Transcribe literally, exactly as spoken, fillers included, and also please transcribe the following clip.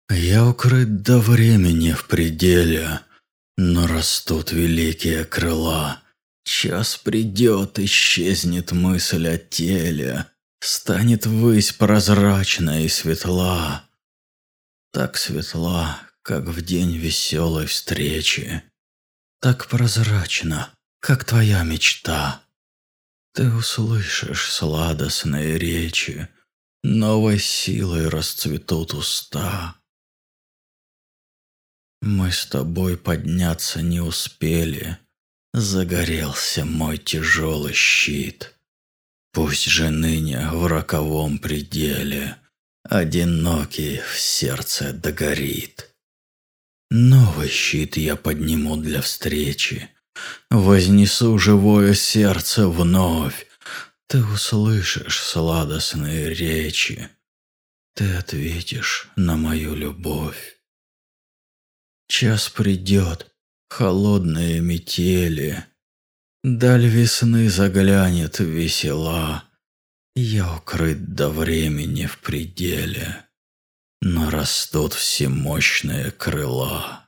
Я укрыт до времени в пределе, но растут великие крыла. Час придет, исчезнет мысль о теле, станет высь прозрачна и светла. Так светла, как в день веселой встречи, так прозрачна, как твоя мечта. Ты услышишь сладостные речи, новой силой расцветут уста. Мы с тобой подняться не успели, загорелся мой тяжелый щит. Пусть же ныне в роковом пределе одинокий в сердце догорит. Новый щит я подниму для встречи, вознесу живое сердце вновь. Ты услышишь сладостные речи, ты ответишь на мою любовь. Час придет, холодные метели, даль весны заглянет весела. Я укрыт до времени в пределе, но растут всемощные крыла.